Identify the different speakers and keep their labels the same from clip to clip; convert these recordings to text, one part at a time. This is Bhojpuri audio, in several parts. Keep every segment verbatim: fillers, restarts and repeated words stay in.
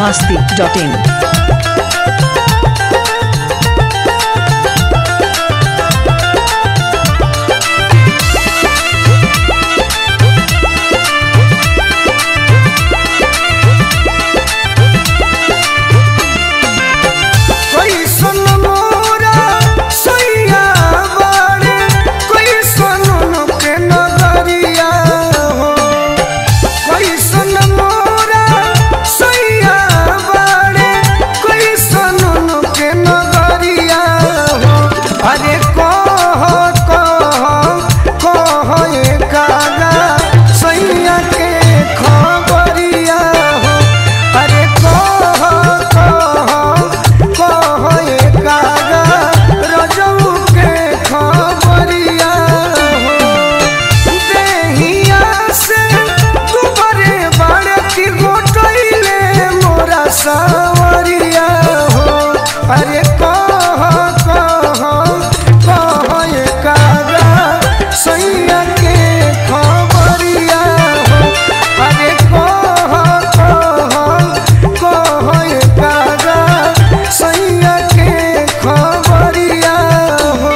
Speaker 1: masti dot in.
Speaker 2: सावरिया हो अरे कह कह कह ये कागा सैया के खबरिया हो अरे कह कह कह ये कागा सैया के खबरिया हो।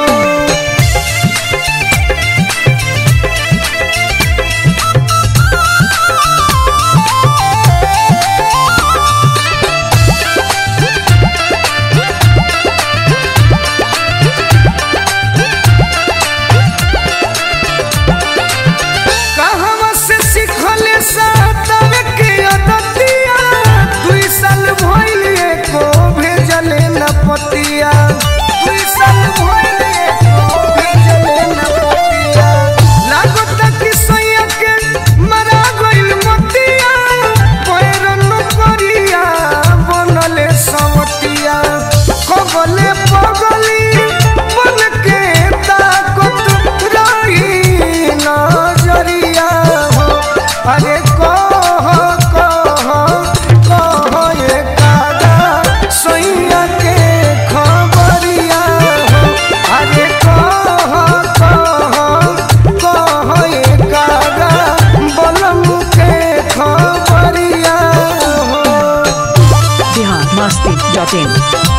Speaker 2: अरे कह कह कह ये कागा सैया के खबरिया हो अरे कह कह कह ये कागा बलम के खबरिया हो।
Speaker 1: Bihar masti dot in.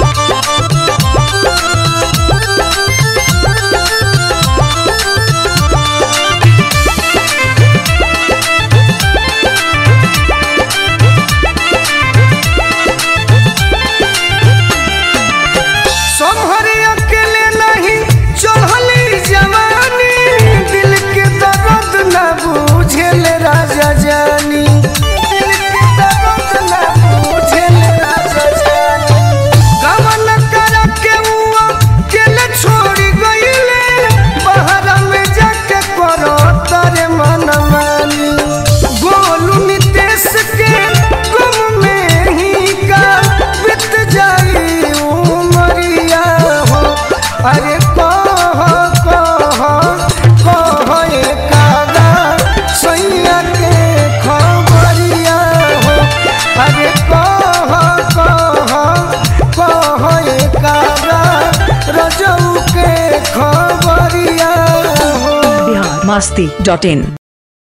Speaker 1: अरे कह कह कह ये कागा सैया के खबरिया हो अरे कह कह कह ये कागा रजऊ के खबरिया हो। Bihar masti dot in.